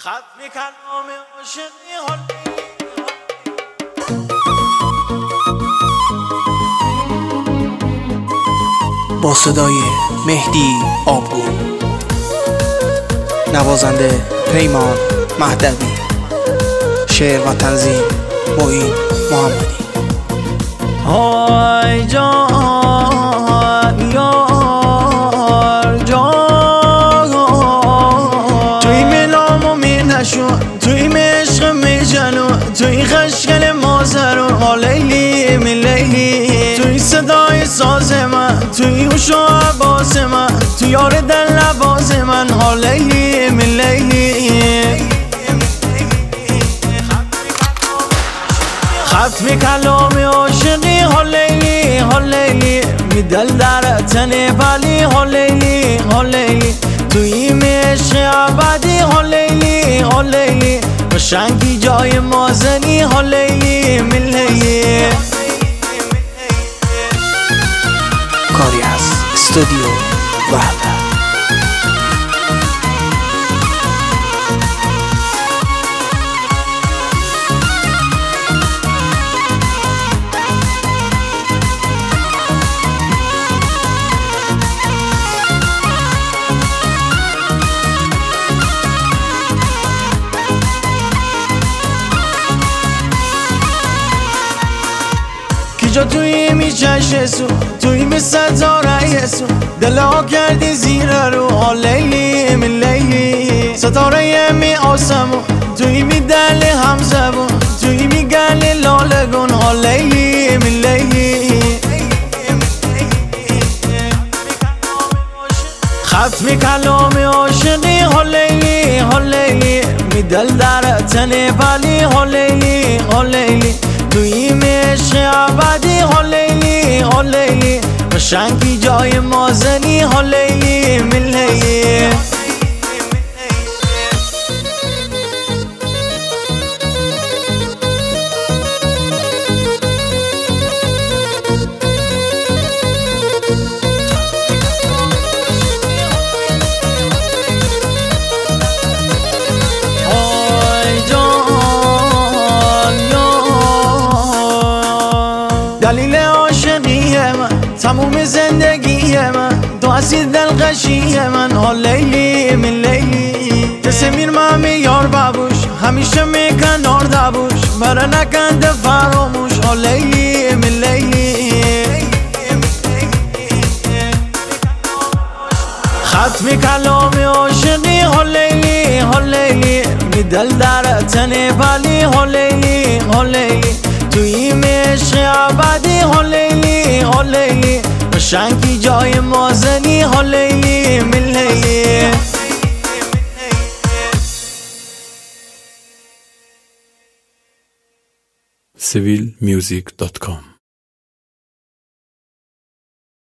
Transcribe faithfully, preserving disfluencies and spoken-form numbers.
ختم کلام عاشقی حالی با صدای مهدی آبگون، نوازنده پیمان مهدوی، شعر و تنظیم معین محمدی. های جان یار جان، توی ملام و می نشون، توی مشق می جنون، توی خشکل مازرون، ها لیلی می لیلی، توی صدای ساز من، توی اوش و عباس من، توی یار دل لباس من، ها لیلی می لیلی. ختم کلام عاشقی ها لیلی ها لیلی، می دل در تن بلی ها لیلی ها لیلی، توی مشق ابدی ها لیلی ها لیلی، قشنگی جای مازنی ها لیلی می لیلی. کاری از استودیو وحدت. جا توی می چشه سو، توی می ستاره یسو، دلا کردی زیر رو، ها لیلی می لیلی. ستاره می آسمون، توی می دل هم زبون، توی می گل لالگون، ها لیلی می لیلی. ختم کلام عاشقی ها لیلی ها لیلی، می دل در تن بلی ها لیلی ها لیلی، توی مشق ابدی ها لیلی ها لیلی، قشنگی جای مازنی ها لیلی می لیلی. دلیل عاشقی من، تموم زندگی من، تو هستی دلغشی من، ها لیلی می لیلی. تسمیر مامی یار بابوش، همیشه می کنار دبوش، برا نکنده فراموش، ها لیلی می لیلی. ختم کلام عاشقی ها لیلی ها لیلی، می دل در تن بلی ها لیلی ها لیلی، توی مشق ابدی ها لیلی ها لیلی، قشنگی جای مازنی ها لیلی می لیلی. سیویل میوزیک دات کام